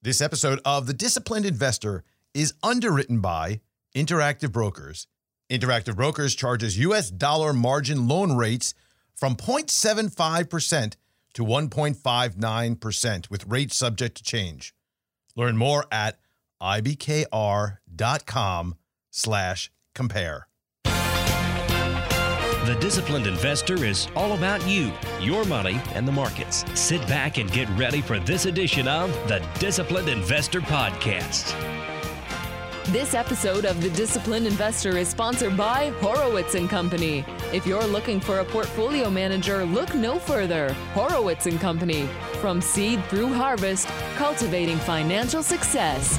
This episode of The Disciplined Investor is underwritten by Interactive Brokers. Interactive Brokers charges U.S. dollar margin loan rates from 0.75% to 1.59% with rates subject to change. Learn more at ibkr.com/compare. The Disciplined Investor is all about you, your money, and the markets. Sit back and get ready for this edition of the Disciplined Investor Podcast. This episode of The Disciplined Investor is sponsored by Horowitz & Company. If you're looking for a portfolio manager, look no further. Horowitz & Company. From seed through harvest, cultivating financial success.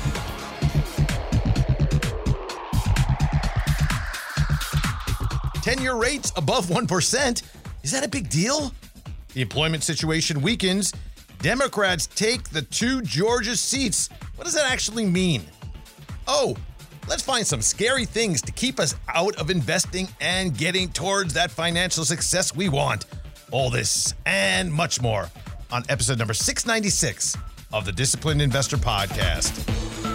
10-year rates above 1%. Is that a big deal? The employment situation weakens. Democrats take the 2 Georgia seats. What does that actually mean? Oh, let's find some scary things to keep us out of investing and getting towards that financial success we want. All this and much more on episode number 696 of the Disciplined Investor Podcast.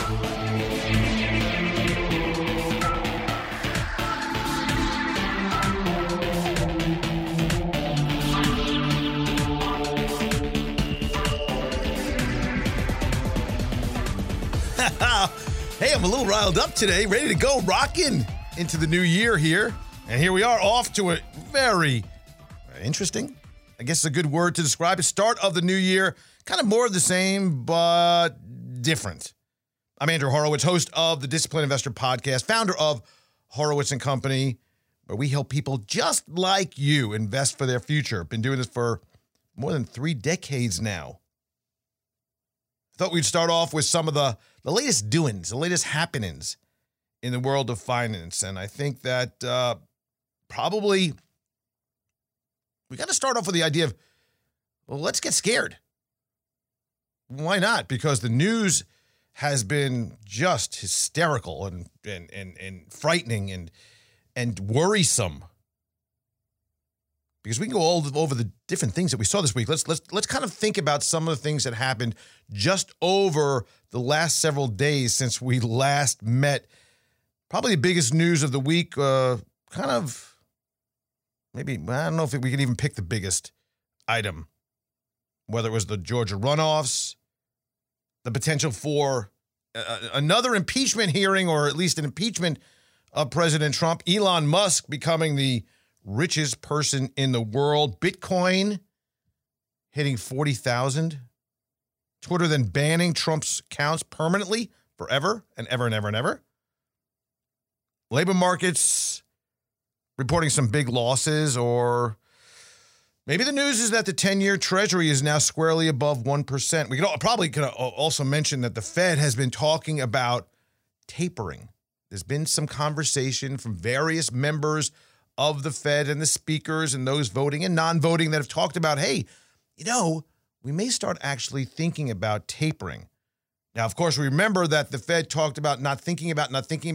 Hey, I'm a little riled up today, ready to go, rocking into the new year here. And here we are, off to a very interesting, I guess a good word to describe it, start of the new year. Kind of more of the same, but different. I'm Andrew Horowitz, host of the Disciplined Investor Podcast, founder of Horowitz & Company, where we help people just like you invest for their future. Been doing this for more than 3 decades now. Thought we'd start off with some of the latest doings, the latest happenings in the world of finance. And I think that probably we got to start off with the idea of, well, let's get scared. Why not? Because the news has been just hysterical and frightening and worrisome. Because we can go all over the different things that we saw this week. Let's kind of think about some of the things that happened just over the last several days since we last met. Probably the biggest news of the week, maybe, I don't know if we can even pick the biggest item. Whether it was the Georgia runoffs, the potential for another impeachment hearing, or at least an impeachment of President Trump, Elon Musk becoming the richest person in the world, Bitcoin hitting 40,000, Twitter then banning Trump's accounts permanently forever and ever and ever and ever. Labor markets reporting some big losses, or maybe the news is that the 10-year Treasury is now squarely above 1%. We could probably also mention that the Fed has been talking about tapering. There's been some conversation from various members of the Fed and the speakers and those voting and non-voting that have talked about, hey, we may start actually thinking about tapering. Now, of course, remember that the Fed talked about not thinking about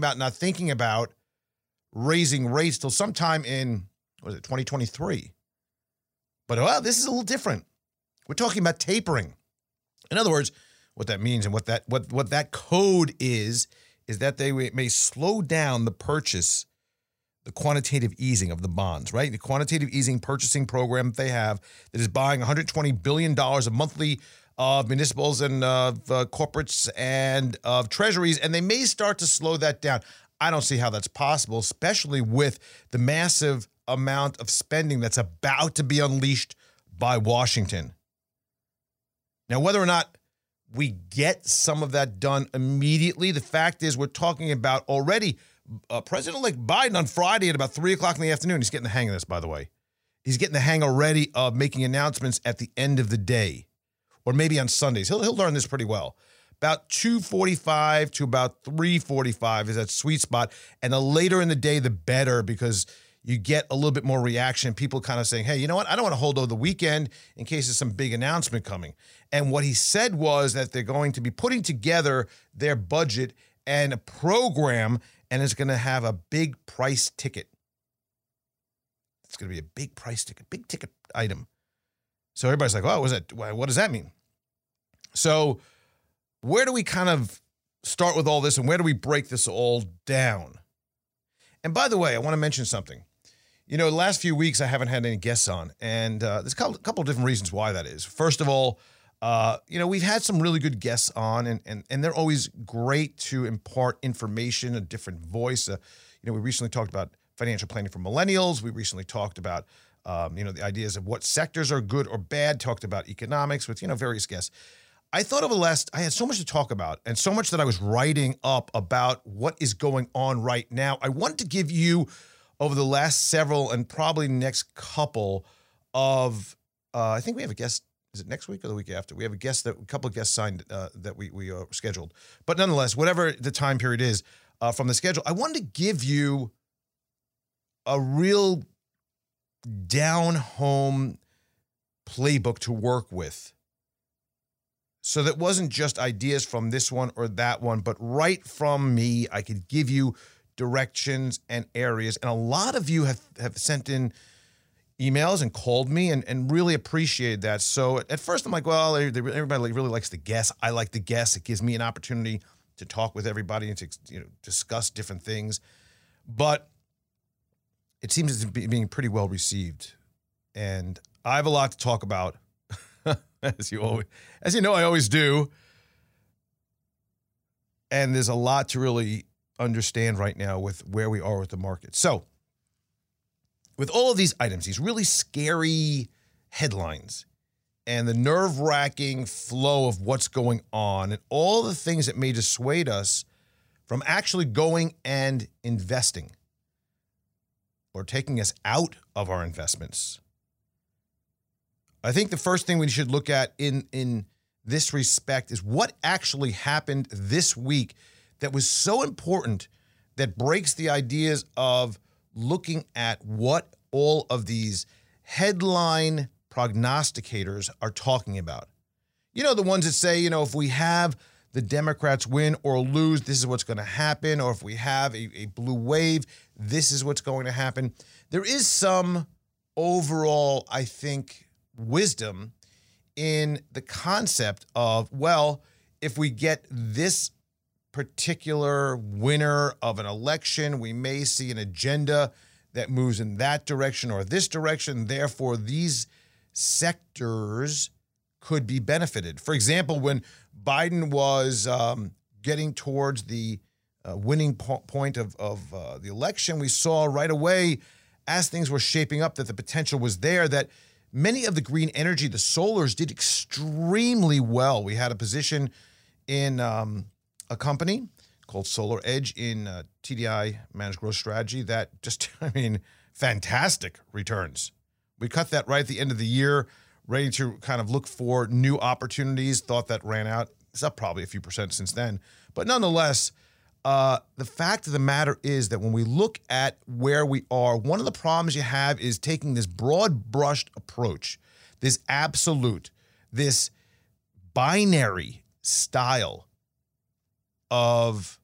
raising rates till sometime in, 2023. But, this is a little different. We're talking about tapering. In other words, what that means and what that code is that they may slow down the purchase, the quantitative easing of the bonds, right? The quantitative easing purchasing program they have that is buying $120 billion of monthly municipals and corporates and of treasuries, and they may start to slow that down. I don't see how that's possible, especially with the massive amount of spending that's about to be unleashed by Washington. Now, whether or not we get some of that done immediately, the fact is we're talking about already President-elect Biden on Friday at about 3 o'clock in the afternoon. He's getting the hang of this, by the way. He's getting the hang already of making announcements at the end of the day, or maybe on Sundays. He'll learn this pretty well. About 2:45 to about 3:45 is that sweet spot. And the later in the day, the better, because you get a little bit more reaction. People kind of saying, hey, you know what? I don't want to hold over the weekend in case there's some big announcement coming. And what he said was that they're going to be putting together their budget and a program, and it's going to have a big price ticket. It's going to be a big price ticket, big ticket item. So everybody's like, oh, what does that mean? So where do we kind of start with all this and where do we break this all down? And by the way, I want to mention something. The last few weeks I haven't had any guests on, and there's a couple of different reasons why that is. First of all, we've had some really good guests on, and they're always great to impart information, a different voice. We recently talked about financial planning for millennials. We recently talked about, the ideas of what sectors are good or bad, talked about economics with, various guests. I thought I had so much to talk about and so much that I was writing up about what is going on right now. I wanted to give you over the last several and probably next couple of, I think we have a guest. Is it next week or the week after? We have a couple of guests signed that we scheduled. But nonetheless, whatever the time period is from the schedule, I wanted to give you a real down-home playbook to work with. So that wasn't just ideas from this one or that one, but right from me, I could give you directions and areas. And a lot of you have sent in emails and called me and really appreciated that. So at first I'm like, well, everybody really likes to guess. I like to guess. It gives me an opportunity to talk with everybody and to discuss different things. But it seems to be being pretty well received. And I have a lot to talk about, as you know, I always do. And there's a lot to really understand right now with where we are with the market. So with all of these items, these really scary headlines and the nerve-wracking flow of what's going on and all the things that may dissuade us from actually going and investing or taking us out of our investments, I think the first thing we should look at in this respect is what actually happened this week that was so important that breaks the ideas of looking at what all of these headline prognosticators are talking about. The ones that say, if we have the Democrats win or lose, this is what's going to happen. Or if we have a blue wave, this is what's going to happen. There is some overall, I think, wisdom in the concept of, well, if we get this particular winner of an election, we may see an agenda that moves in that direction or this direction. Therefore, these sectors could be benefited. For example, when Biden was getting towards the winning point of the election, we saw right away, as things were shaping up, that the potential was there, that many of the green energy, the solars, did extremely well. We had a position in a company called Solar Edge in TDI Managed Growth Strategy that just, fantastic returns. We cut that right at the end of the year, ready to kind of look for new opportunities. Thought that ran out. It's up probably a few percent since then. But nonetheless, the fact of the matter is that when we look at where we are, one of the problems you have is taking this broad-brushed approach, this absolute, this binary style of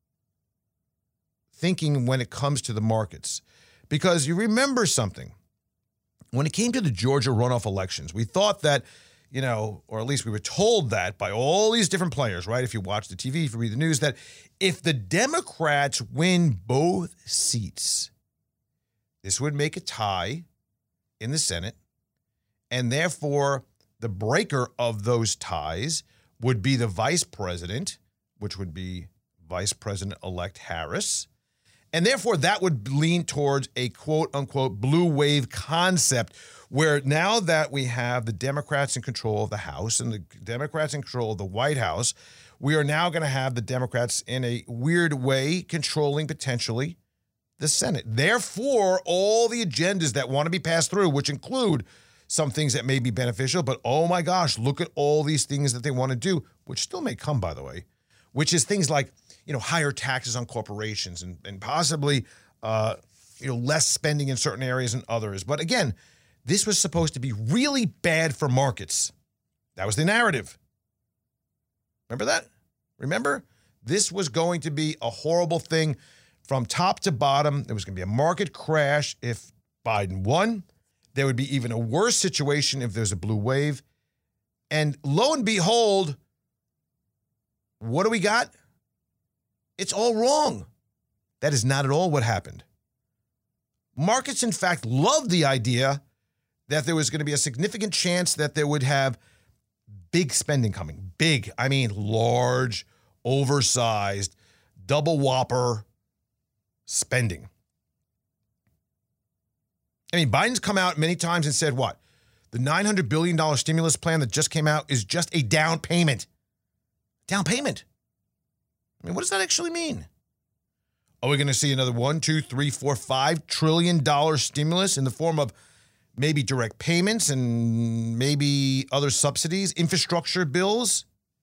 thinking when it comes to the markets. Because you remember something. When it came to the Georgia runoff elections, we thought that, or at least we were told that by all these different players, right? If you watch the TV, if you read the news, that if the Democrats win both seats, this would make a tie in the Senate. And therefore, the breaker of those ties would be the vice president, which would be Vice President-elect Harris. And therefore, that would lean towards a quote-unquote blue wave concept where now that we have the Democrats in control of the House and the Democrats in control of the White House, we are now going to have the Democrats in a weird way controlling potentially the Senate. Therefore, all the agendas that want to be passed through, which include some things that may be beneficial, but oh my gosh, look at all these things that they want to do, which still may come, by the way, which is things like, higher taxes on corporations and possibly, less spending in certain areas than others. But again, this was supposed to be really bad for markets. That was the narrative. Remember that? Remember? This was going to be a horrible thing from top to bottom. There was going to be a market crash if Biden won. There would be even a worse situation if there's a blue wave. And lo and behold, what do we got? It's all wrong. That is not at all what happened. Markets, in fact, loved the idea that there was going to be a significant chance that there would have big spending coming. Big, I mean large, oversized, double whopper spending. I mean, Biden's come out many times and said what? The $900 billion stimulus plan that just came out is just a down payment. Down payment. I mean, what does that actually mean? Are we going to see another $1, $2, $3, $4, $5 trillion stimulus in the form of maybe direct payments and maybe other subsidies, infrastructure bills?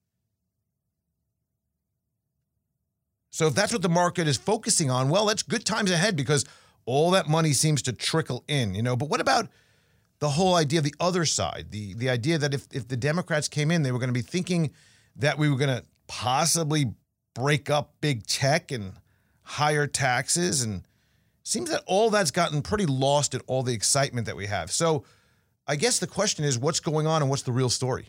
So if that's what the market is focusing on, well, that's good times ahead because all that money seems to trickle in, But what about the whole idea of the other side? The idea that if the Democrats came in, they were going to be thinking that we were going to possibly break up big tech and higher taxes. And it seems that all that's gotten pretty lost in all the excitement that we have. So I guess the question is, what's going on and what's the real story?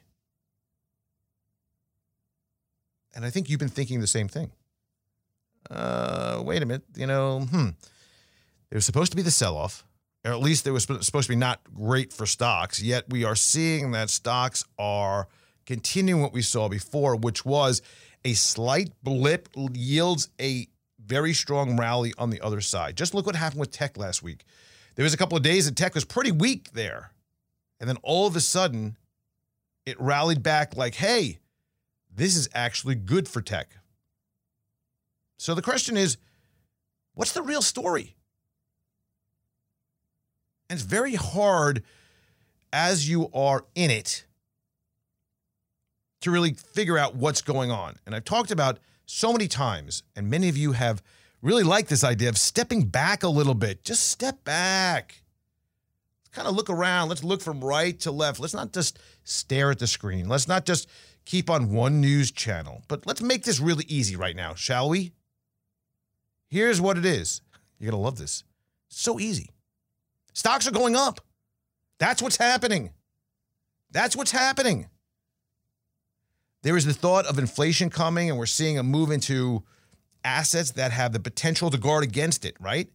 And I think you've been thinking the same thing. Wait a minute, There's supposed to be the sell-off, or at least there was supposed to be not great for stocks, yet we are seeing that stocks are continuing what we saw before, which was a slight blip yields a very strong rally on the other side. Just look what happened with tech last week. There was a couple of days that tech was pretty weak there, and then all of a sudden, it rallied back like, hey, this is actually good for tech. So the question is, what's the real story? And it's very hard as you are in it to really figure out what's going on. And I've talked about so many times, and many of you have really liked this idea of stepping back a little bit. Just step back. Kind of look around. Let's look from right to left. Let's not just stare at the screen. Let's not just keep on one news channel. But let's make this really easy right now, shall we? Here's what it is. You're going to love this. It's so easy. Stocks are going up. That's what's happening. That's what's happening. There is the thought of inflation coming, and we're seeing a move into assets that have the potential to guard against it, right?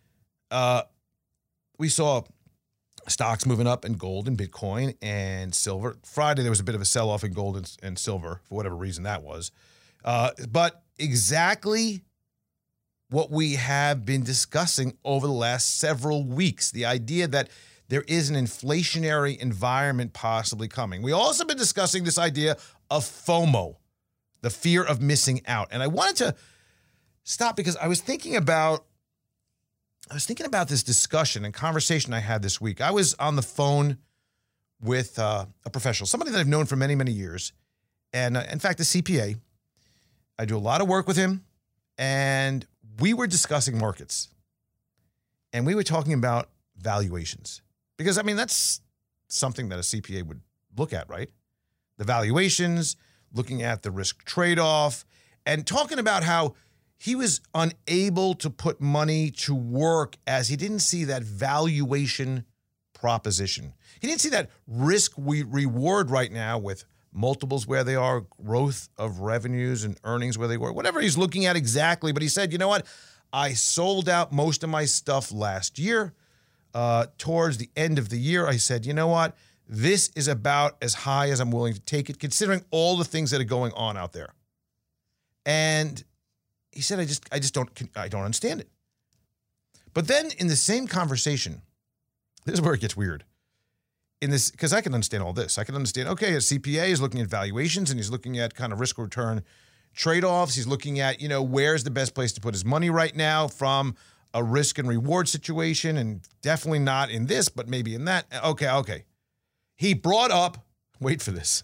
We saw stocks moving up in gold and Bitcoin and silver. Friday, there was a bit of a sell-off in gold and silver, for whatever reason that was. But exactly what we have been discussing over the last several weeks, the idea that there is an inflationary environment possibly coming. We also been discussing this idea of FOMO, the fear of missing out. And I wanted to stop because I was thinking about this discussion and conversation I had this week. I was on the phone with a professional, somebody that I've known for many, many years. And in fact, a CPA. I do a lot of work with him. And we were discussing markets. And we were talking about valuations. Because, I mean, that's something that a CPA would look at, right? The valuations, looking at the risk trade-off, and talking about how he was unable to put money to work as he didn't see that valuation proposition. He didn't see that risk reward right now with multiples where they are, growth of revenues and earnings where they were, whatever he's looking at exactly. But he said, you know what? I sold out most of my stuff last year. Towards the end of the year, I said, you know what? This is about as high as I'm willing to take it, considering all the things that are going on out there. And he said, I don't understand it. But then in the same conversation, this is where it gets weird. Because I can understand all this. I can understand, okay, a CPA is looking at valuations and he's looking at kind of risk return trade-offs. He's looking at, where's the best place to put his money right now from a risk and reward situation, and definitely not in this, but maybe in that. Okay. He brought up, wait for this.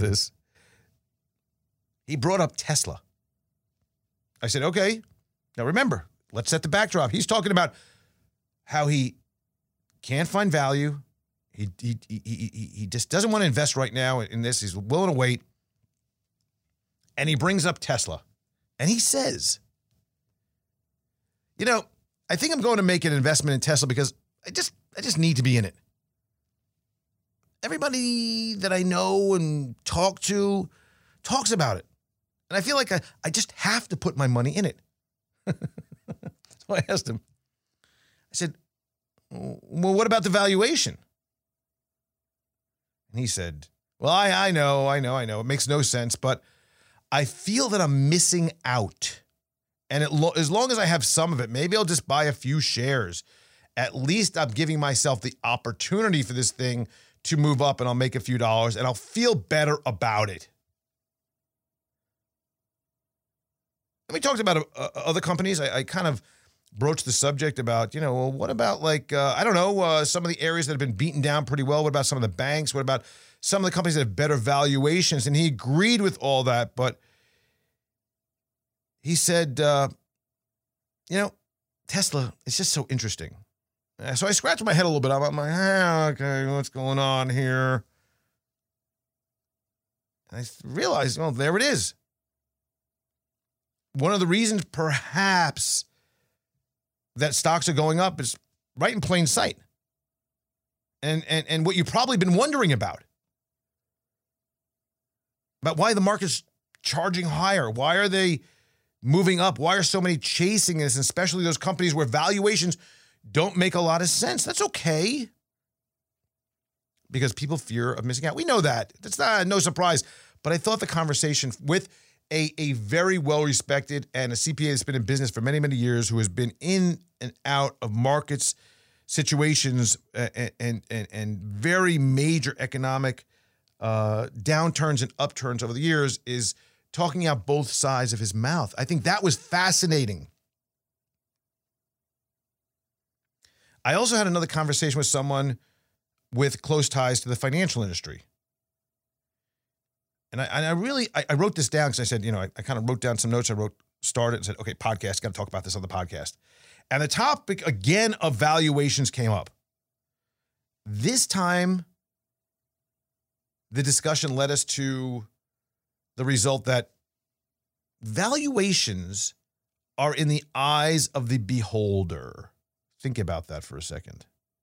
He brought up Tesla. I said, okay, now remember, let's set the backdrop. He's talking about how he can't find value. He just doesn't want to invest right now in this. He's willing to wait. And he brings up Tesla. And he says, I think I'm going to make an investment in Tesla because I just need to be in it. Everybody that I know and talk to talks about it. And I feel like I just have to put my money in it. So I asked him, I said, well, what about the valuation? And he said, well, I know. It makes no sense, but I feel that I'm missing out. And as long as I have some of it, maybe I'll just buy a few shares. At least I'm giving myself the opportunity for this thing to move up, and I'll make a few dollars, and I'll feel better about it. And we talked about other companies. I kind of broached the subject about, well, what about some of the areas that have been beaten down pretty well? What about some of the banks? What about some of the companies that have better valuations? And he agreed with all that, but he said, Tesla, it's just so interesting. So I scratched my head a little bit. I'm like, okay, what's going on here? And I realized, well, there it is. One of the reasons perhaps that stocks are going up is right in plain sight. And what you've probably been wondering about why the market's charging higher. Why are they moving up? Why are so many chasing this, and especially those companies where valuations don't make a lot of sense? That's okay, because people fear of missing out. We know that. That's no surprise. But I thought the conversation with a very well-respected and a CPA that's been in business for many, many years, who has been in and out of markets, situations, and very major economic downturns and upturns over the years, is talking out both sides of his mouth. I think that was fascinating. I also had another conversation with someone with close ties to the financial industry. And I wrote this down because I said, I kind of wrote down some notes. Started and said, okay, podcast, got to talk about this on the podcast. And the topic, again, of valuations came up. This time, the discussion led us to the result that valuations are in the eyes of the beholder. Think about that for a second.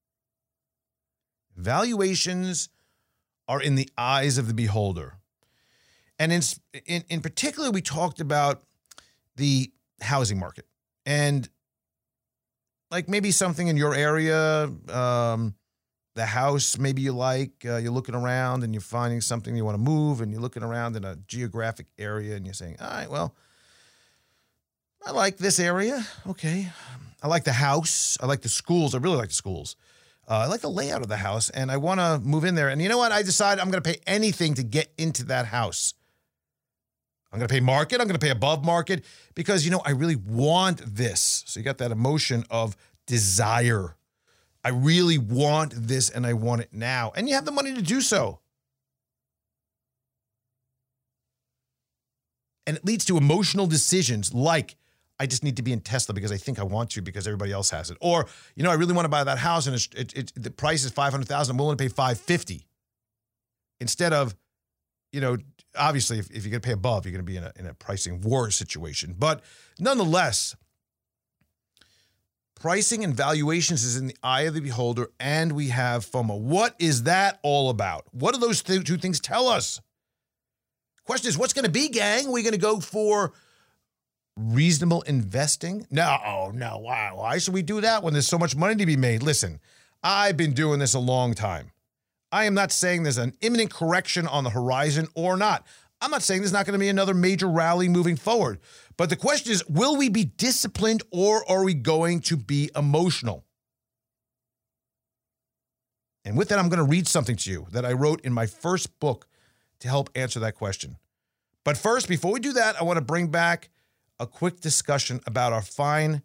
Valuations are in the eyes of the beholder. And in particular, we talked about the housing market. And like maybe something in your area, the house maybe you like, you're looking around and you're finding something you want to move, and you're looking around in a geographic area and you're saying, all right, well, I like this area. Okay. I like the house. I like the schools. I really like the schools. I like the layout of the house, and I want to move in there. And you know what? I decide I'm going to pay anything to get into that house. I'm going to pay market. I'm going to pay above market because, I really want this. So you got that emotion of desire. I really want this, and I want it now. And you have the money to do so. And it leads to emotional decisions like, I just need to be in Tesla because I think I want to because everybody else has it. Or, I really want to buy that house, and the price is $500,000. I'm willing to pay $550,000. Instead of, obviously, if you're going to pay above, you're going to be in a pricing war situation. But nonetheless, pricing and valuations is in the eye of the beholder, and we have FOMO. What is that all about? What do those two things tell us? Question is, what's going to be, gang? Are we going to go for reasonable investing? No. Why should we do that when there's so much money to be made? Listen, I've been doing this a long time. I am not saying there's an imminent correction on the horizon or not. I'm not saying there's not going to be another major rally moving forward. But the question is, will we be disciplined or are we going to be emotional? And with that, I'm going to read something to you that I wrote in my first book to help answer that question. But first, before we do that, I want to bring back a quick discussion about our fine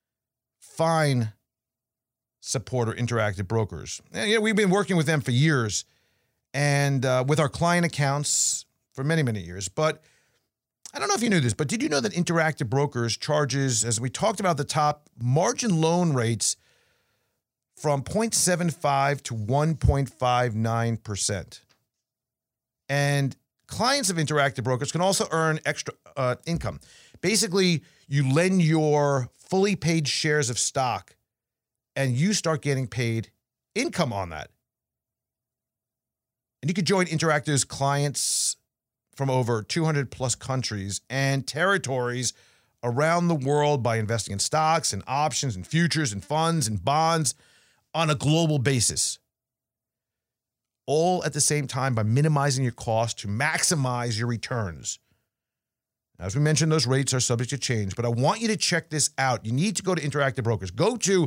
supporter, Interactive Brokers. And, we've been working with them for years and with our client accounts for many, many years. But I don't know if you knew this, but did you know that Interactive Brokers charges, as we talked about the top, margin loan rates from 0.75 to 1.59%. And clients of Interactive Brokers can also earn extra income. Basically, you lend your fully paid shares of stock and you start getting paid income on that. And you could join Interactive's clients from over 200 plus countries and territories around the world by investing in stocks and options and futures and funds and bonds on a global basis. All at the same time by minimizing your cost to maximize your returns. As we mentioned, those rates are subject to change, but I want you to check this out. You need to go to Interactive Brokers. Go to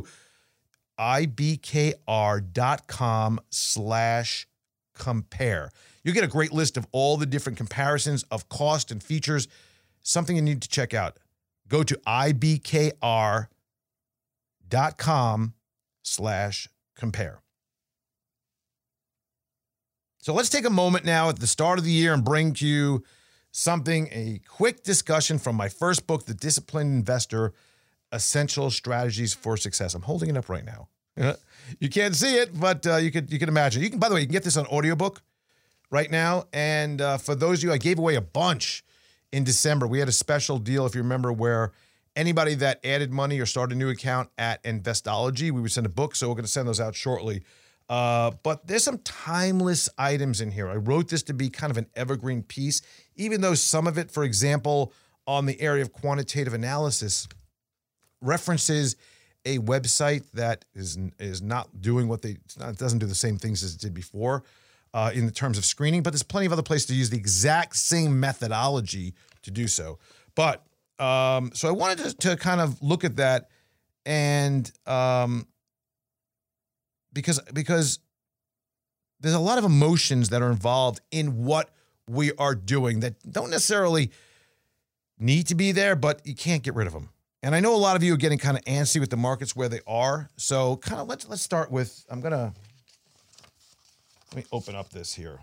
ibkr.com/compare. You get a great list of all the different comparisons of cost and features, something you need to check out. Go to ibkr.com/compare. So let's take a moment now at the start of the year and bring to you a quick discussion from my first book, The Disciplined Investor, Essential Strategies for Success. I'm holding it up right now. You can't see it, but you can imagine. By the way, you can get this on audiobook right now. And for those of you, I gave away a bunch in December. We had a special deal, if you remember, where anybody that added money or started a new account at Investology, we would send a book. So we're going to send those out shortly. But there's some timeless items in here. I wrote this to be kind of an evergreen piece, even though some of it, for example, on the area of quantitative analysis, references a website that is not doing it doesn't do the same things as it did before in the terms of screening, but there's plenty of other places to use the exact same methodology to do so. But so I wanted to kind of look at that and because there's a lot of emotions that are involved in what we are doing that don't necessarily need to be there, but you can't get rid of them. And I know a lot of you are getting kind of antsy with the markets where they are. So kind of let's start with, let me open up this here.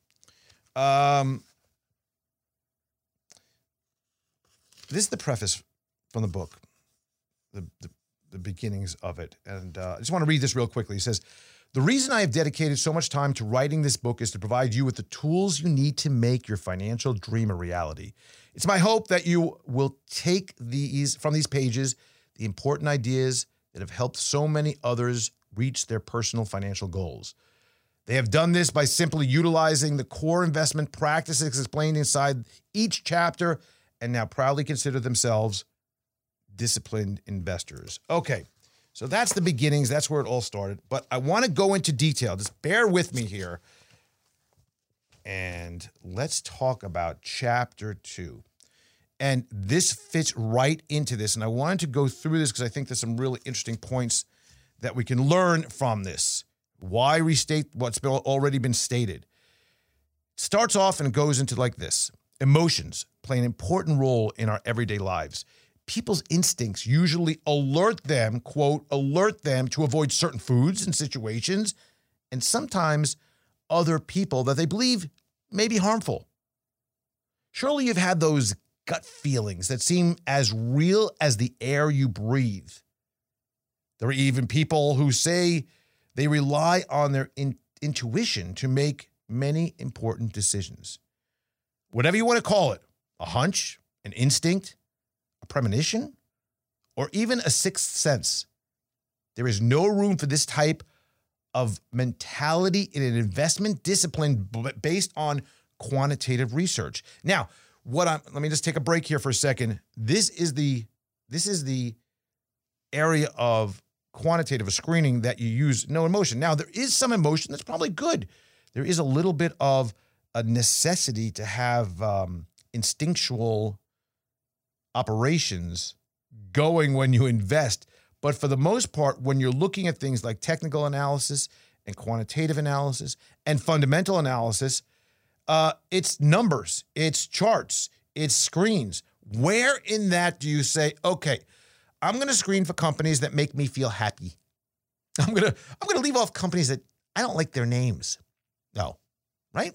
This is the preface from the book, the beginnings of it. And I just want to read this real quickly. It says, "The reason I have dedicated so much time to writing this book is to provide you with the tools you need to make your financial dream a reality. It's my hope that you will take from these pages the important ideas that have helped so many others reach their personal financial goals. They have done this by simply utilizing the core investment practices explained inside each chapter and now proudly consider themselves disciplined investors." Okay, so that's the beginnings. That's where it all started. But I want to go into detail. Just bear with me here. And let's talk about chapter 2. And this fits right into this. And I wanted to go through this because I think there's some really interesting points that we can learn from this. Why restate what's already been stated? It starts off and goes into like this. Emotions play an important role in our everyday lives. People's instincts usually alert them, quote, alert them to avoid certain foods and situations, and sometimes other people that they believe may be harmful. Surely you've had those gut feelings that seem as real as the air you breathe. There are even people who say they rely on their intuition to make many important decisions. Whatever you want to call it, a hunch, an instinct, a premonition, or even a sixth sense. There is no room for this type of mentality in an investment discipline based on quantitative research. Now, let me just take a break here for a second. This is the area of quantitative screening that you use no emotion. Now, there is some emotion that's probably good. There is a little bit of a necessity to have instinctual operations going when you invest. But for the most part, when you're looking at things like technical analysis and quantitative analysis and fundamental analysis, it's numbers, it's charts, it's screens. Where in that do you say, okay, I'm going to screen for companies that make me feel happy. I'm going to leave off companies that I don't like their names. No, right?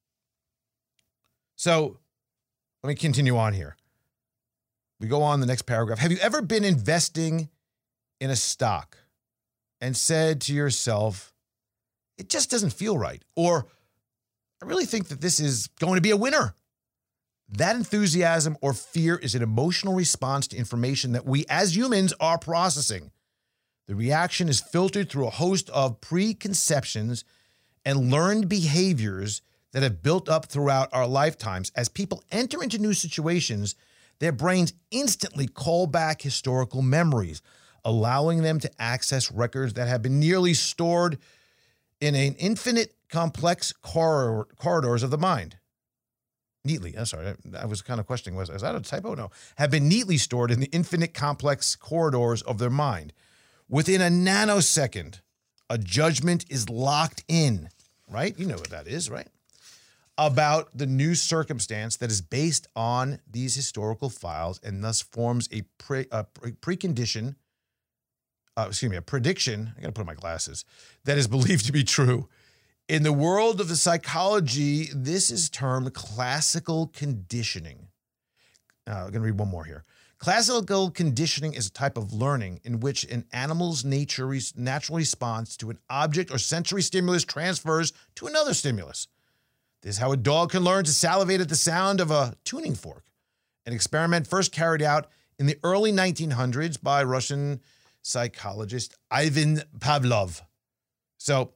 So let me continue on here. We go on the next paragraph. Have you ever been investing in a stock and said to yourself, it just doesn't feel right? Or I really think that this is going to be a winner. That enthusiasm or fear is an emotional response to information that we as humans are processing. The reaction is filtered through a host of preconceptions and learned behaviors that have built up throughout our lifetimes. As people enter into new situations, their brains instantly call back historical memories, allowing them to access records that have been nearly stored in an infinite complex corridors of the mind. Neatly, I'm sorry, I was kind of questioning, is that a typo? No. Have been neatly stored in the infinite complex corridors of their mind. Within a nanosecond, a judgment is locked in, right? You know what that is, right? About the new circumstance that is based on these historical files and thus forms a prediction, I got to put on my glasses, that is believed to be true. In the world of the psychology, this is termed classical conditioning. I'm going to read one more here. Classical conditioning is a type of learning in which an animal's natural response to an object or sensory stimulus transfers to another stimulus. This is how a dog can learn to salivate at the sound of a tuning fork. An experiment first carried out in the early 1900s by Russian psychologist Ivan Pavlov. So,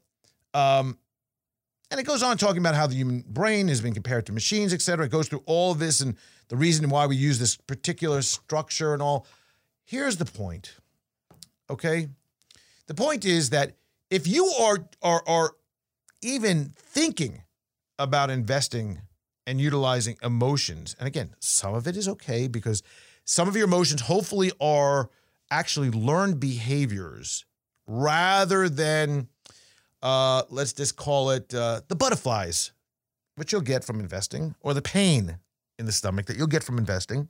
and it goes on talking about how the human brain has been compared to machines, et cetera. It goes through all of this and the reason why we use this particular structure and all. Here's the point, okay? The point is that if you are even thinking about investing and utilizing emotions, and again, some of it is okay because some of your emotions hopefully are actually learned behaviors rather than let's just call it the butterflies, which you'll get from investing, or the pain in the stomach that you'll get from investing.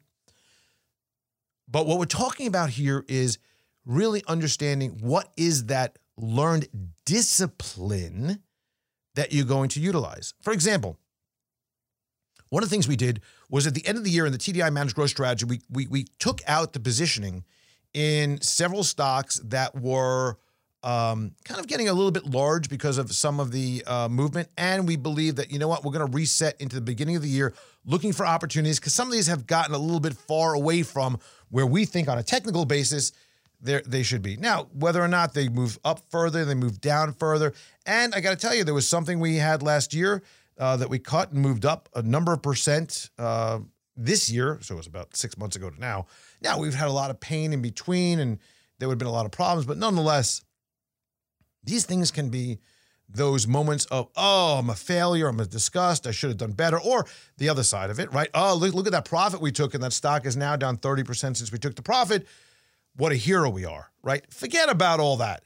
But what we're talking about here is really understanding what is that learned discipline that you're going to utilize. For example, one of the things we did was at the end of the year in the TDI Managed Growth Strategy, we took out the positioning in several stocks that were kind of getting a little bit large because of some of the movement. And we believe that, you know what, we're going to reset into the beginning of the year looking for opportunities because some of these have gotten a little bit far away from where we think on a technical basis they should be. Now, whether or not they move up further, they move down further. And I got to tell you, there was something we had last year that we cut and moved up a number of percent this year. So it was about 6 months ago to now. Now we've had a lot of pain in between and there would have been a lot of problems, but nonetheless, these things can be those moments of, oh, I'm a failure, I'm a disgust, I should have done better, or the other side of it, right? Oh, look at that profit we took, and that stock is now down 30% since we took the profit. What a hero we are, right? Forget about all that.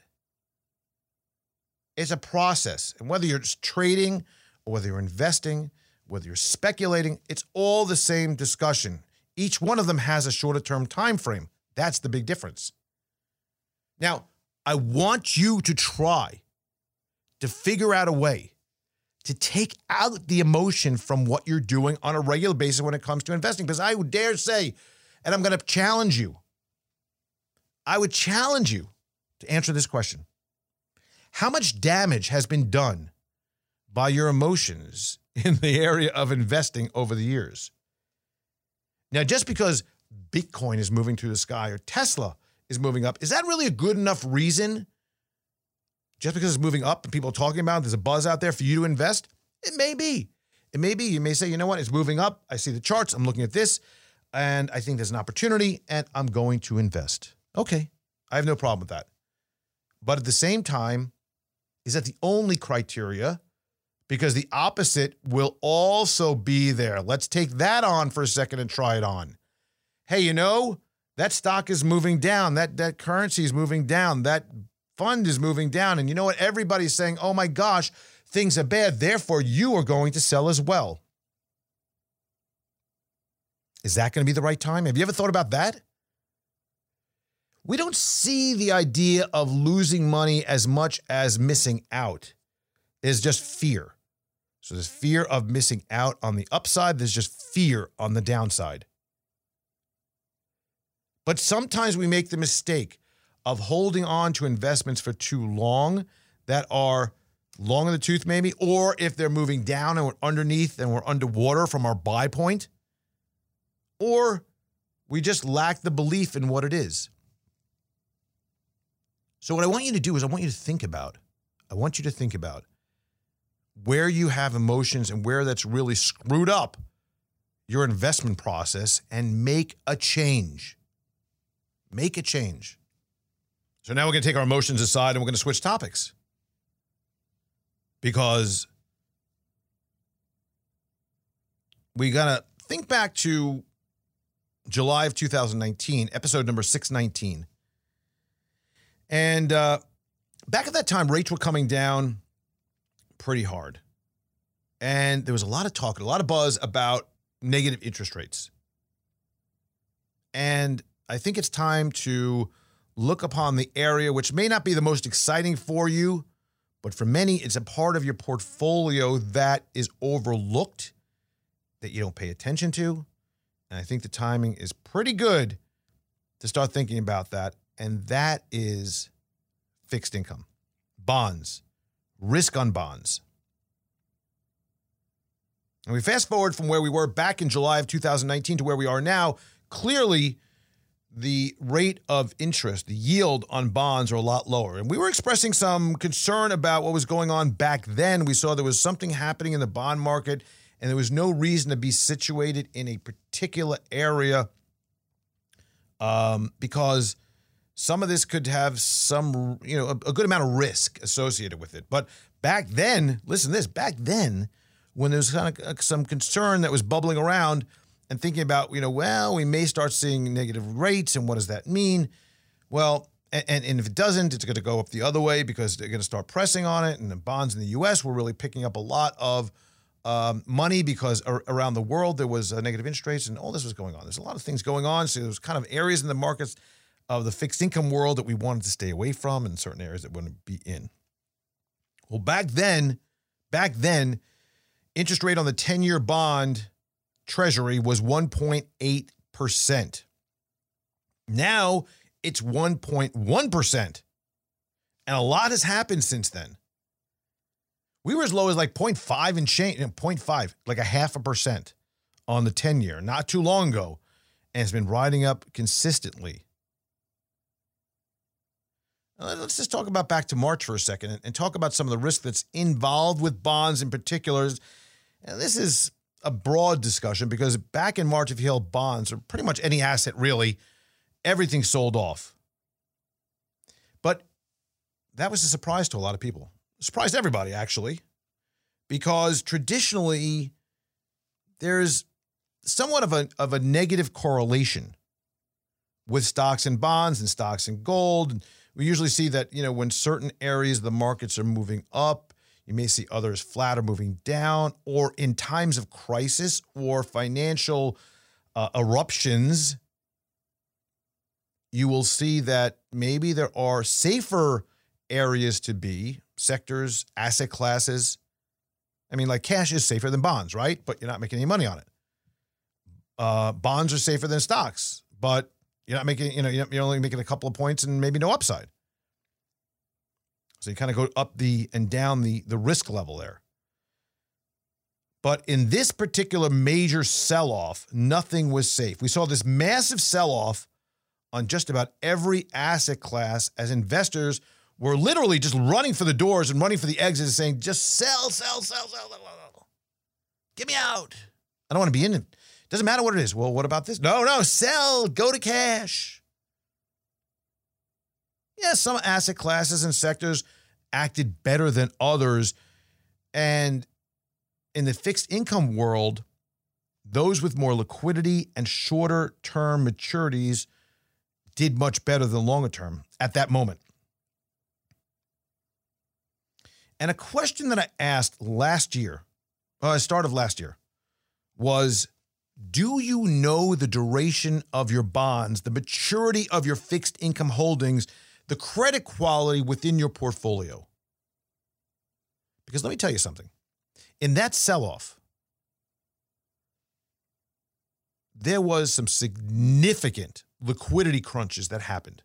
It's a process, and whether you're just trading, or whether you're investing, whether you're speculating, it's all the same discussion. Each one of them has a shorter-term time frame. That's the big difference. Now, I want you to try to figure out a way to take out the emotion from what you're doing on a regular basis when it comes to investing. Because I would dare say, and I'm going to challenge you, I would challenge you to answer this question. How much damage has been done by your emotions in the area of investing over the years? Now, just because Bitcoin is moving through the sky or Tesla is moving up, is that really a good enough reason? Just because it's moving up and people are talking about it, there's a buzz out there for you to invest? It may be. It may be. You may say, you know what, it's moving up. I see the charts. I'm looking at this, and I think there's an opportunity, and I'm going to invest. Okay, I have no problem with that. But at the same time, is that the only criteria? Because the opposite will also be there. Let's take that on for a second and try it on. Hey, you know, that stock is moving down. That currency is moving down. That fund is moving down. And you know what? Everybody's saying, oh my gosh, things are bad. Therefore, you are going to sell as well. Is that going to be the right time? Have you ever thought about that? We don't see the idea of losing money as much as missing out. It's just fear. So there's fear of missing out on the upside. There's just fear on the downside. But sometimes we make the mistake of holding on to investments for too long that are long in the tooth maybe, or if they're moving down and we're underneath and we're underwater from our buy point, or we just lack the belief in what it is. So what I want you to do is I want you to think about where you have emotions and where that's really screwed up your investment process and make a change. Make a change. So now we're going to take our emotions aside and we're going to switch topics. Because we got to think back to July of 2019, episode number 619. And back at that time, rates were coming down pretty hard. And there was a lot of talk, a lot of buzz about negative interest rates. And I think it's time to look upon the area, which may not be the most exciting for you, but for many, it's a part of your portfolio that is overlooked, that you don't pay attention to. And I think the timing is pretty good to start thinking about that. And that is fixed income, bonds, risk on bonds. And we fast forward from where we were back in July of 2019 to where we are now. Clearly, the rate of interest, the yield on bonds are a lot lower. And we were expressing some concern about what was going on back then. We saw there was something happening in the bond market, and there was no reason to be situated in a particular area because some of this could have some, a good amount of risk associated with it. But back then, listen to this, back then, when there was kind of some concern that was bubbling around and thinking about, we may start seeing negative rates, and what does that mean? Well, and if it doesn't, it's going to go up the other way because they're going to start pressing on it, and the bonds in the U.S. were really picking up a lot of money because around the world there was negative interest rates, and all this was going on. There's a lot of things going on, so there's kind of areas in the markets of the fixed income world that we wanted to stay away from and certain areas that we wouldn't be in. Well, back then, interest rate on the 10-year bond treasury was 1.8%. Now it's 1.1%. And a lot has happened since then. We were as low as like 0.5 and change, 0.5, like 0.5% on the 10-year not too long ago. And it's been riding up consistently. Let's just talk about back to March for a second and talk about some of the risk that's involved with bonds in particular. And this is a broad discussion because back in March, if you held bonds or pretty much any asset really, everything sold off. But that was a surprise to a lot of people. Surprised everybody, actually, because traditionally there's somewhat of a negative correlation with stocks and bonds and stocks and gold. And we usually see that, when certain areas of the markets are moving up, you may see others flat or moving down, or in times of crisis or financial eruptions, you will see that maybe there are safer areas to be, sectors, asset classes. I mean, like cash is safer than bonds, right? But you're not making any money on it. Bonds are safer than stocks, but you're not making, you're only making a couple of points and maybe no upside. So you kind of go up and down the risk level there. But in this particular major sell-off, nothing was safe. We saw this massive sell-off on just about every asset class as investors were literally just running for the doors and running for the exits saying, just sell. Get me out. I don't want to be in it. Doesn't matter what it is. Well, what about this? No, sell. Go to cash. Yeah, some asset classes and sectors acted better than others. And in the fixed income world, those with more liquidity and shorter term maturities did much better than longer term at that moment. And a question that I asked start of last year, was, do you know the duration of your bonds, the maturity of your fixed income holdings, the credit quality within your portfolio? Because let me tell you something. In that sell-off, there was some significant liquidity crunches that happened.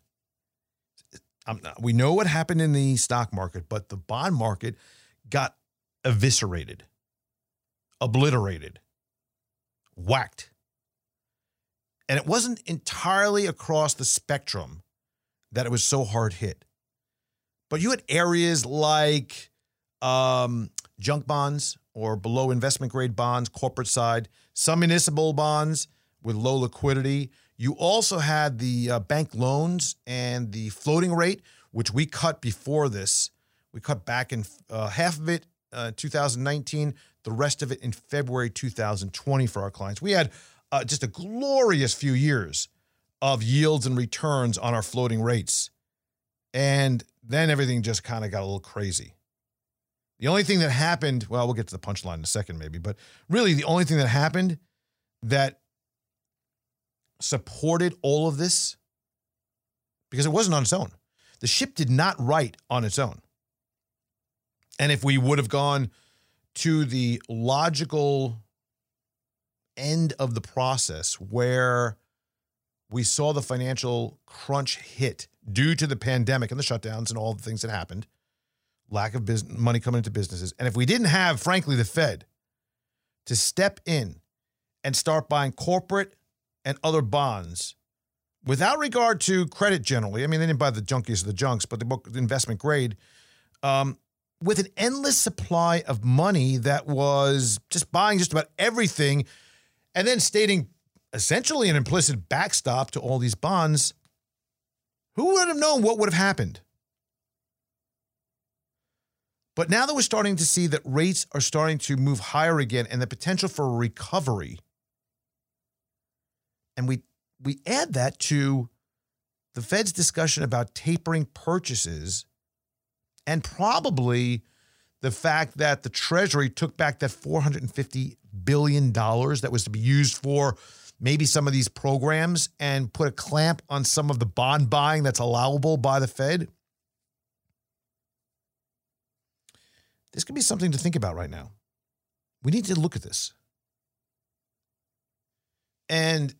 We know what happened in the stock market, but the bond market got eviscerated, obliterated, whacked. And it wasn't entirely across the spectrum that it was so hard hit. But you had areas like junk bonds or below investment grade bonds, corporate side, some municipal bonds with low liquidity. You also had the bank loans and the floating rate, which we cut before this. We cut back in half of it 2019, the rest of it in February 2020 for our clients. We had just a glorious few years of yields and returns on our floating rates. And then everything just kind of got a little crazy. The only thing that happened, well, we'll get to the punchline in a second maybe, but really the only thing that happened that supported all of this, because it wasn't on its own. The ship did not right on its own. And if we would have gone to the logical end of the process where we saw the financial crunch hit due to the pandemic and the shutdowns and all the things that happened, lack of business, money coming into businesses. And if we didn't have, frankly, the Fed to step in and start buying corporate and other bonds without regard to credit generally, I mean, they didn't buy the junkies or the junks, but the investment grade, with an endless supply of money that was just buying just about everything and then stating essentially an implicit backstop to all these bonds, who would have known what would have happened? But now that we're starting to see that rates are starting to move higher again and the potential for a recovery, and we add that to the Fed's discussion about tapering purchases and probably the fact that the Treasury took back that $450 billion that was to be used for maybe some of these programs and put a clamp on some of the bond buying that's allowable by the Fed. This could be something to think about right now. We need to look at this. And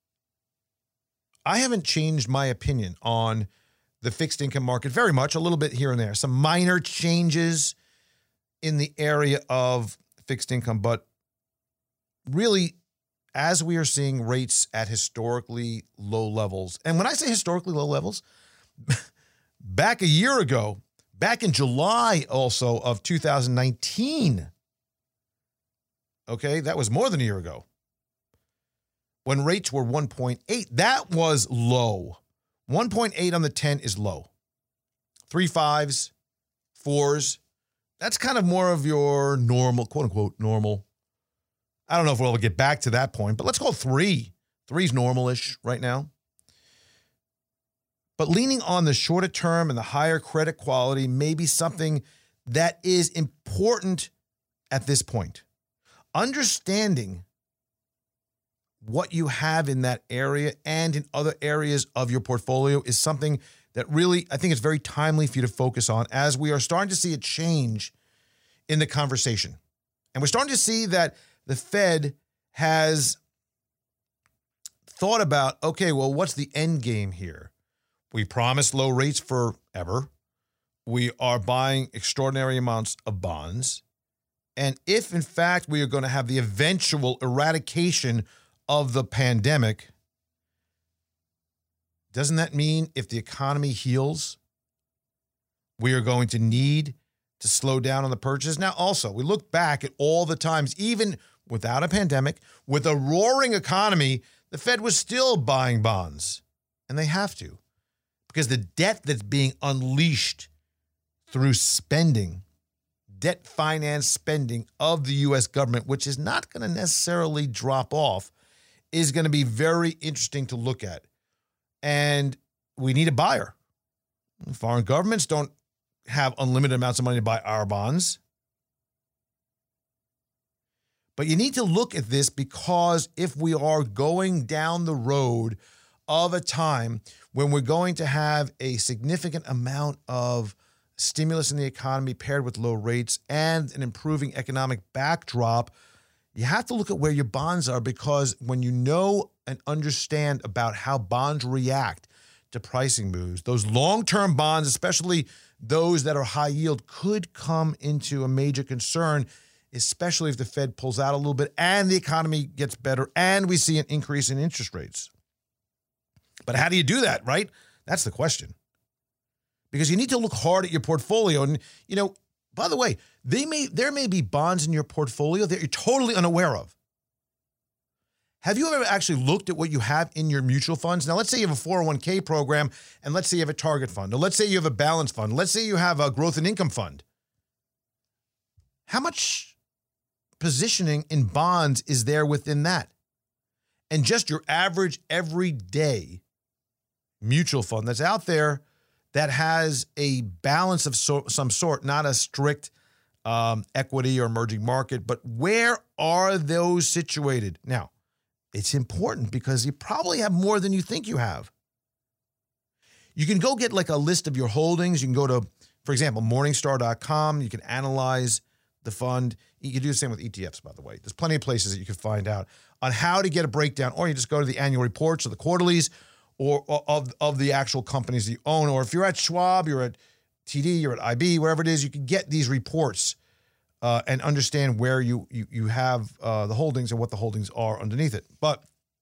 I haven't changed my opinion on the fixed income market very much, a little bit here and there. Some minor changes in the area of fixed income, but really, as we are seeing rates at historically low levels, and when I say historically low levels, back a year ago, back in July also of 2019, okay, that was more than a year ago, when rates were 1.8, that was low. 1.8 on the 10 is low. 3 5s, 4s, that's kind of more of your normal, quote unquote, normal. I don't know if we'll ever get back to that point, but let's call 3. 3's normal-ish right now. But leaning on the shorter term and the higher credit quality may be something that is important at this point. Understanding what you have in that area and in other areas of your portfolio is something that really, I think it's very timely for you to focus on as we are starting to see a change in the conversation. And we're starting to see that the Fed has thought about, okay, well, what's the end game here? We promised low rates forever. We are buying extraordinary amounts of bonds. And if, in fact, we are going to have the eventual eradication of the pandemic, doesn't that mean if the economy heals, we are going to need to slow down on the purchases? Now, also, we look back at all the times, even without a pandemic, with a roaring economy, the Fed was still buying bonds. And they have to. Because the debt that's being unleashed through spending, debt finance spending of the U.S. government, which is not going to necessarily drop off, is going to be very interesting to look at. And we need a buyer. Foreign governments don't have unlimited amounts of money to buy our bonds. But you need to look at this because if we are going down the road of a time when we're going to have a significant amount of stimulus in the economy paired with low rates and an improving economic backdrop, you have to look at where your bonds are, because when you know and understand about how bonds react to pricing moves, those long-term bonds, especially those that are high yield, could come into a major concern, especially if the Fed pulls out a little bit and the economy gets better and we see an increase in interest rates. But how do you do that, right? That's the question. Because you need to look hard at your portfolio. And, By the way, there may be bonds in your portfolio that you're totally unaware of. Have you ever actually looked at what you have in your mutual funds? Now, let's say you have a 401k program, and let's say you have a target fund, or let's say you have a balance fund, let's say you have a growth and income fund. How much positioning in bonds is there within that? And just your average everyday mutual fund that's out there that has a balance of some sort, not a strict equity or emerging market, but where are those situated? Now, it's important because you probably have more than you think you have. You can go get like a list of your holdings. You can go to, for example, Morningstar.com. You can analyze the fund. You can do the same with ETFs, by the way. There's plenty of places that you can find out on how to get a breakdown, or you just go to the annual reports or the quarterlies or of the actual companies that you own. Or if you're at Schwab, you're at TD, you're at IB, wherever it is, you can get these reports and understand where you have the holdings and what the holdings are underneath it. But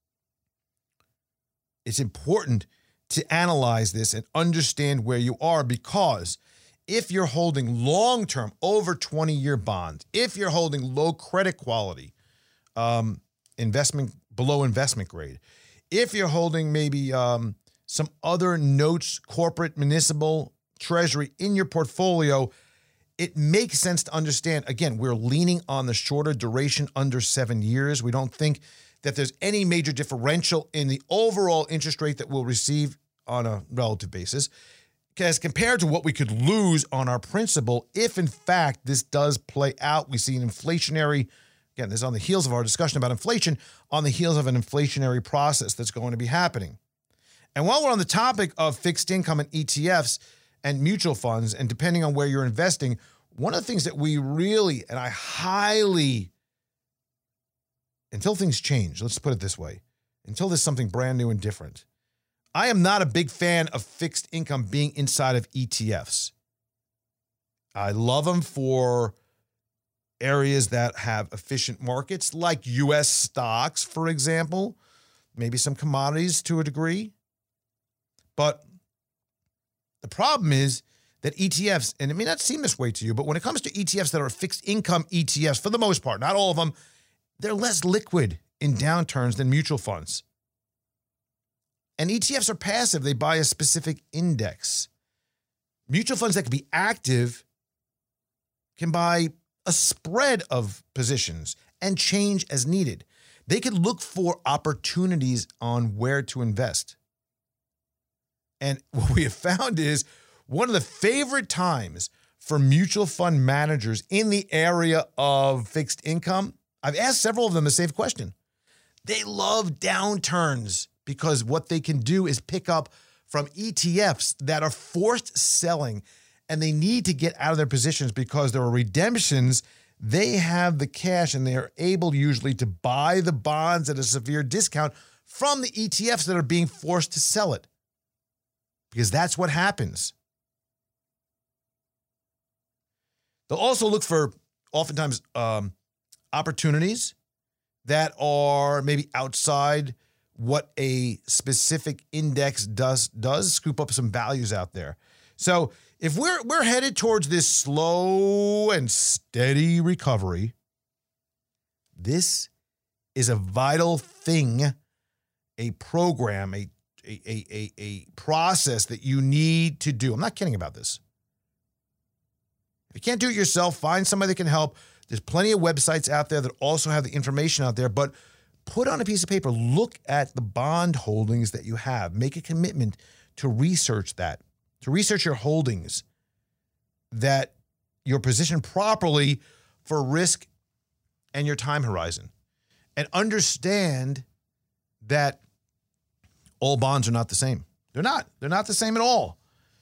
it's important to analyze this and understand where you are, because if you're holding long-term, over 20-year bonds, if you're holding low credit quality, investment below investment grade, if you're holding maybe some other notes, corporate, municipal, treasury in your portfolio, it makes sense to understand, again, we're leaning on the shorter duration under 7 years. We don't think that there's any major differential in the overall interest rate that we'll receive on a relative basis as compared to what we could lose on our principal if, in fact, this does play out. We see an inflationary, again, this is on the heels of our discussion about inflation, on the heels of an inflationary process that's going to be happening. And while we're on the topic of fixed income and ETFs and mutual funds, and depending on where you're investing, one of the things that we really, and I highly, until things change, let's put it this way, until there's something brand new and different, I am not a big fan of fixed income being inside of ETFs. I love them for areas that have efficient markets, like U.S. stocks, for example, maybe some commodities to a degree. But the problem is that ETFs, and it may not seem this way to you, but when it comes to ETFs that are fixed income ETFs, for the most part, not all of them, they're less liquid in downturns than mutual funds. And ETFs are passive. They buy a specific index. Mutual funds that can be active can buy a spread of positions and change as needed. They can look for opportunities on where to invest. And what we have found is one of the favorite times for mutual fund managers in the area of fixed income, I've asked several of them the same question. They love downturns because what they can do is pick up from ETFs that are forced selling, and they need to get out of their positions because there are redemptions. They have the cash, and they are able usually to buy the bonds at a severe discount from the ETFs that are being forced to sell it, because that's what happens. They'll also look for, oftentimes, opportunities that are maybe outside what a specific index does scoop up some values out there. So if we're headed towards this slow and steady recovery, this is a vital thing, a program, a process that you need to do. I'm not kidding about this. If you can't do it yourself, find somebody that can help. There's plenty of websites out there that also have the information out there, but put on a piece of paper, look at the bond holdings that you have. Make a commitment to research that, to research your holdings, that you're positioned properly for risk and your time horizon. And understand that all bonds are not the same. They're not. They're not the same at all.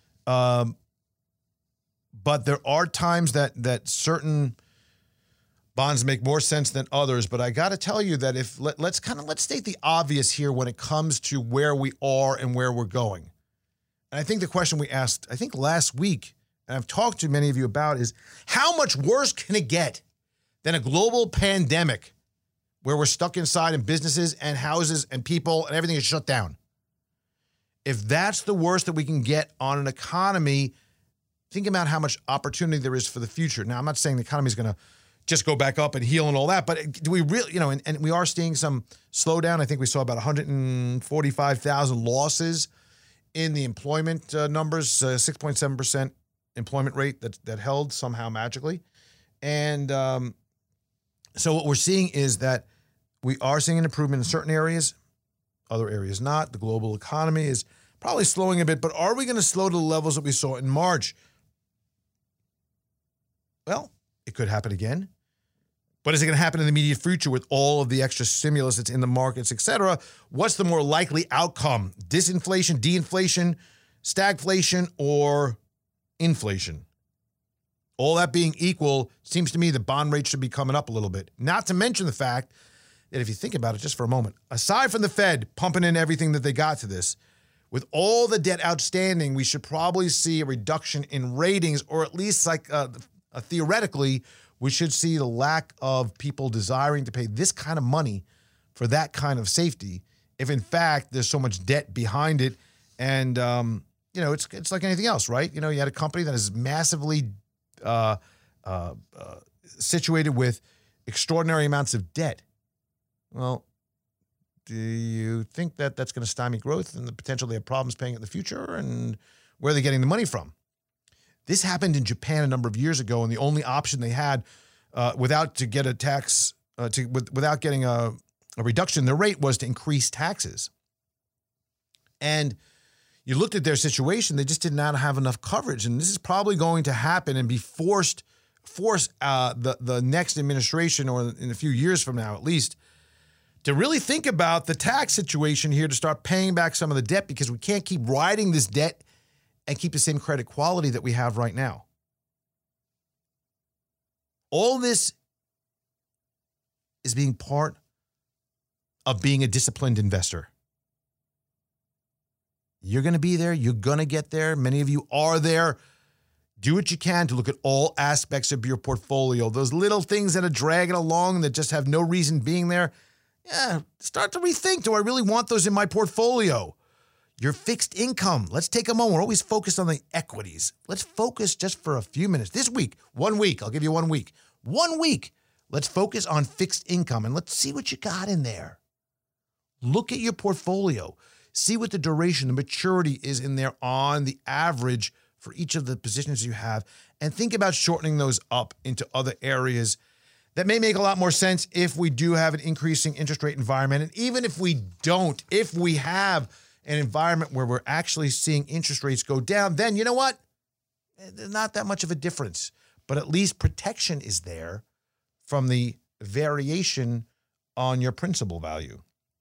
But there are times that certain bonds make more sense than others. But I got to tell you that let's state the obvious here when it comes to where we are and where we're going. And I think the question we asked, I think last week, and I've talked to many of you about, is how much worse can it get than a global pandemic where we're stuck inside and businesses and houses and people and everything is shut down? If that's the worst that we can get on an economy, think about how much opportunity there is for the future. Now, I'm not saying the economy is going to just go back up and heal and all that, but do we really, and we are seeing some slowdown. I think we saw about 145,000 losses in the employment numbers, 6.7% employment rate that held somehow magically. And so what we're seeing is that we are seeing an improvement in certain areas, other areas not. The global economy is probably slowing a bit, but are we going to slow to the levels that we saw in March? Well, it could happen again. But is it going to happen in the immediate future with all of the extra stimulus that's in the markets, et cetera? What's the more likely outcome? Disinflation, de-inflation, stagflation, or inflation? All that being equal, seems to me the bond rate should be coming up a little bit. Not to mention the fact that if you think about it just for a moment, aside from the Fed pumping in everything that they got to this, with all the debt outstanding, we should probably see a reduction in ratings, or at least theoretically, we should see the lack of people desiring to pay this kind of money for that kind of safety. If in fact there's so much debt behind it, and it's like anything else, right? You had a company that is massively situated with extraordinary amounts of debt. Well, do you think that that's going to stymie growth and the potential they have problems paying it in the future? And where are they getting the money from? This happened in Japan a number of years ago, and the only option they had without getting a reduction in their rate was to increase taxes. And you looked at their situation; they just did not have enough coverage, and this is probably going to happen and be force the next administration, or in a few years from now at least, to really think about the tax situation here to start paying back some of the debt, because we can't keep riding this debt and keep the same credit quality that we have right now. All this is being part of being a disciplined investor. You're going to be there. You're going to get there. Many of you are there. Do what you can to look at all aspects of your portfolio. Those little things that are dragging along that just have no reason being there. Yeah, start to rethink, do I really want those in my portfolio? Your fixed income. Let's take a moment. We're always focused on the equities. Let's focus just for a few minutes. This week, 1 week. I'll give you 1 week. 1 week. Let's focus on fixed income and let's see what you got in there. Look at your portfolio. See what the duration, the maturity is in there on the average for each of the positions you have, and think about shortening those up into other areas that may make a lot more sense if we do have an increasing interest rate environment. And even if we don't, if we have an environment where we're actually seeing interest rates go down, then you know what? There's not that much of a difference. But at least protection is there from the variation on your principal value.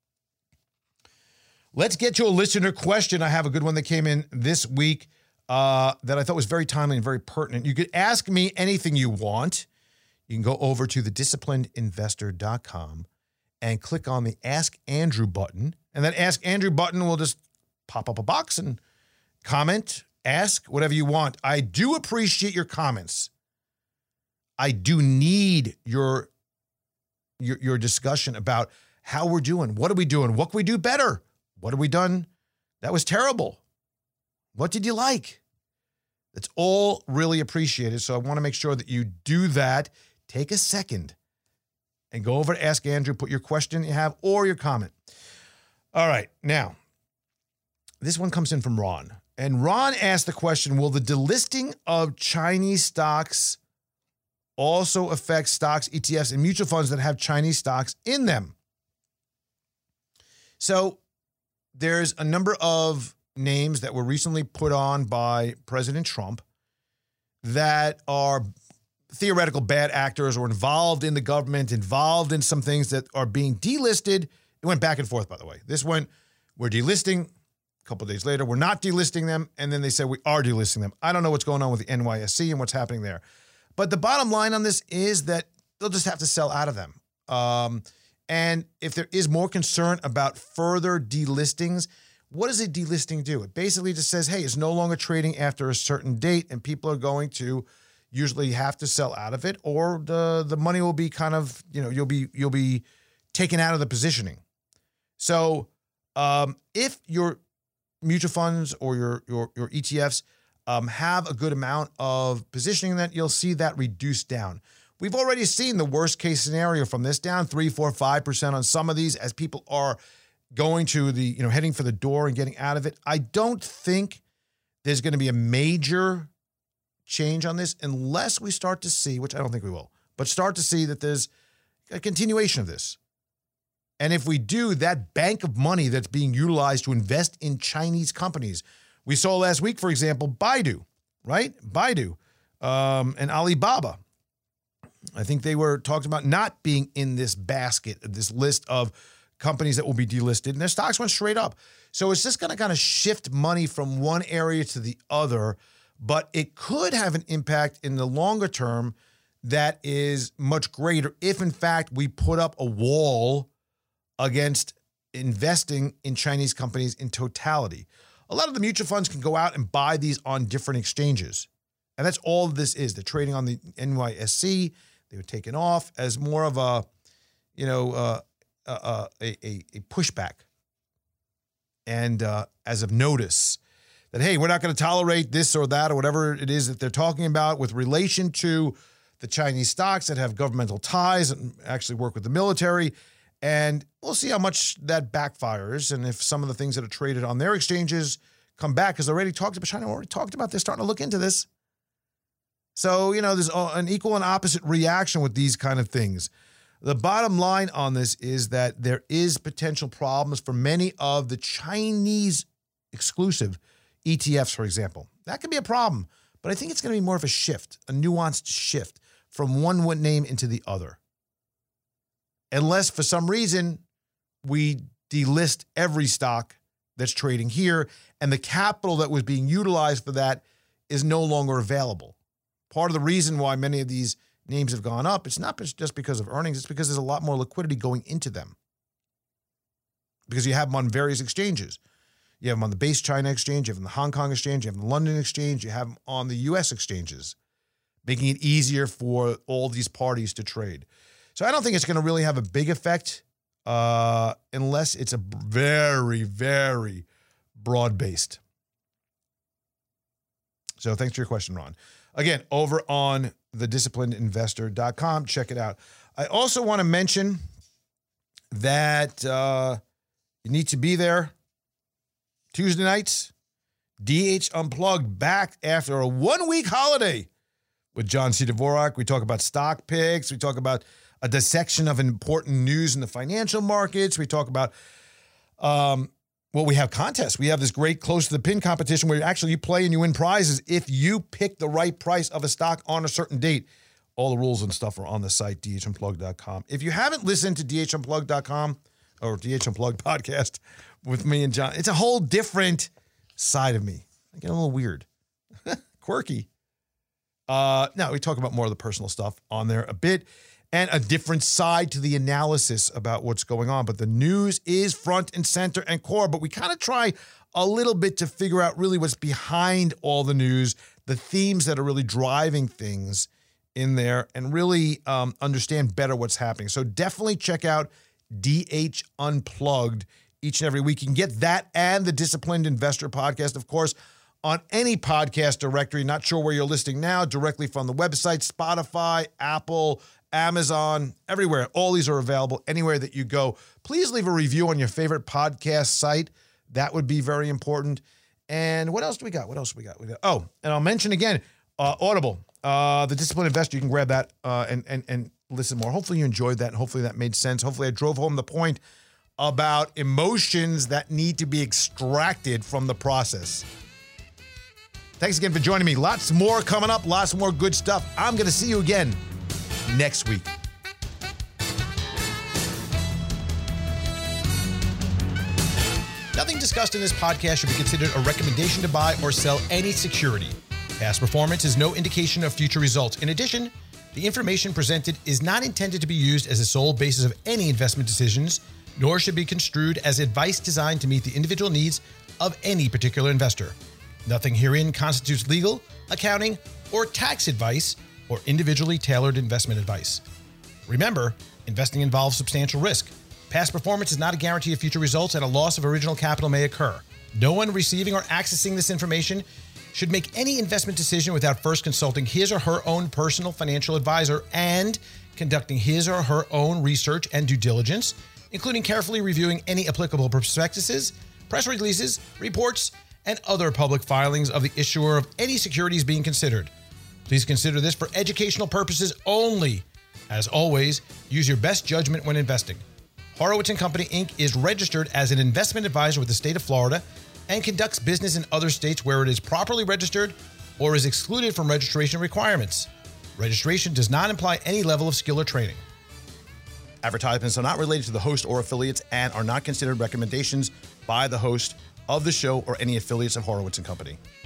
Let's get to a listener question. I have a good one that came in this week that I thought was very timely and very pertinent. You could ask me anything you want. You can go over to thedisciplinedinvestor.com and click on the Ask Andrew button. And that Ask Andrew button will just pop up a box and comment, ask whatever you want. I do appreciate your comments. I do need your discussion about how we're doing. What are we doing? What can we do better? What have we done that was terrible? What did you like? That's all really appreciated. So I want to make sure that you do that. Take a second and go over to Ask Andrew, put your question you have or your comment. All right. Now, this one comes in from Ron. And Ron asked the question, will the delisting of Chinese stocks also affect stocks, ETFs, and mutual funds that have Chinese stocks in them? So there's a number of names that were recently put on by President Trump that are theoretical bad actors or involved in the government, involved in some things that are being delisted. It went back and forth, by the way. This went, we're delisting. A couple of days later, we're not delisting them. And then they said we are delisting them. I don't know what's going on with the NYSE and what's happening there. But the bottom line on this is that they'll just have to sell out of them. And if there is more concern about further delistings, what does a delisting do? It basically just says, hey, it's no longer trading after a certain date, and people are going to usually have to sell out of it, or the money will be kind of, you'll be taken out of the positioning. So if your mutual funds or your ETFs have a good amount of positioning, that you'll see that reduce down. We've already seen the worst case scenario from this, down 3, 4, 5% on some of these as people are going to the, heading for the door and getting out of it. I don't think there's going to be a major change on this unless we start to see, which I don't think we will, but start to see that there's a continuation of this. And if we do, that bank of money that's being utilized to invest in Chinese companies, we saw last week, for example, Baidu, right? Baidu and Alibaba. I think they were talked about not being in this basket, this list of companies that will be delisted, and their stocks went straight up. So it's just going to kind of shift money from one area to the other, but it could have an impact in the longer term that is much greater if, in fact, we put up a wall against investing in Chinese companies in totality. A lot of the mutual funds can go out and buy these on different exchanges, and that's all this is. They're trading on the NYSE. They were taken off as more of a pushback and as of notice that, hey, we're not going to tolerate this or that or whatever it is that they're talking about with relation to the Chinese stocks that have governmental ties and actually work with the military. And we'll see how much that backfires and if some of the things that are traded on their exchanges come back, because China already talked about this, starting to look into this. So, there's an equal and opposite reaction with these kind of things. The bottom line on this is that there is potential problems for many of the Chinese exclusive ETFs, for example. That could be a problem, but I think it's going to be more of a shift, a nuanced shift from one name into the other. Unless for some reason we delist every stock that's trading here and the capital that was being utilized for that is no longer available. Part of the reason why many of these names have gone up, it's not just because of earnings, it's because there's a lot more liquidity going into them. Because you have them on various exchanges. You have them on the base China exchange, you have them on the Hong Kong exchange, you have them on the London exchange, you have them on the US exchanges, making it easier for all these parties to trade. So I don't think it's going to really have a big effect unless it's a very, very broad-based. So thanks for your question, Ron. Again, over on thedisciplinedinvestor.com. Check it out. I also want to mention that you need to be there Tuesday nights. DH Unplugged back after a 1-week holiday with John C. Dvorak. We talk about stock picks. We talk about a dissection of important news in the financial markets. We talk about, we have contests. We have this great Close to the Pin competition where you play and you win prizes if you pick the right price of a stock on a certain date. All the rules and stuff are on the site, dhunplugged.com. If you haven't listened to dhunplugged.com or DH Unplugged podcast with me and John, it's a whole different side of me. I get a little weird, quirky. Now, we talk about more of the personal stuff on there a bit and a different side to the analysis about what's going on. But the news is front and center and core. But we kind of try a little bit to figure out really what's behind all the news, the themes that are really driving things in there, and really understand better what's happening. So definitely check out DH Unplugged each and every week. You can get that and the Disciplined Investor podcast, of course, on any podcast directory. Not sure where you're listening now, directly from the website, Spotify, Apple, Amazon, everywhere. All these are available anywhere that you go. Please leave a review on your favorite podcast site. That would be very important. And what else do we got? Oh, and I'll mention again, Audible, the Disciplined Investor. You can grab that and listen more. Hopefully you enjoyed that, and hopefully that made sense. Hopefully I drove home the point about emotions that need to be extracted from the process. Thanks again for joining me. Lots more coming up, lots more good stuff. I'm going to see you again next week. Nothing discussed in this podcast should be considered a recommendation to buy or sell any security. Past performance is no indication of future results. In addition, the information presented is not intended to be used as a sole basis of any investment decisions, nor should be construed as advice designed to meet the individual needs of any particular investor. Nothing herein constitutes legal, accounting, or tax advice or individually tailored investment advice. Remember, investing involves substantial risk. Past performance is not a guarantee of future results, and a loss of original capital may occur. No one receiving or accessing this information should make any investment decision without first consulting his or her own personal financial advisor and conducting his or her own research and due diligence, including carefully reviewing any applicable prospectuses, press releases, reports, and other public filings of the issuer of any securities being considered. Please consider this for educational purposes only. As always, use your best judgment when investing. Horowitz & Company, Inc. is registered as an investment advisor with the state of Florida and conducts business in other states where it is properly registered or is excluded from registration requirements. Registration does not imply any level of skill or training. Advertisements are not related to the host or affiliates and are not considered recommendations by the host of the show or any affiliates of Horowitz & Company.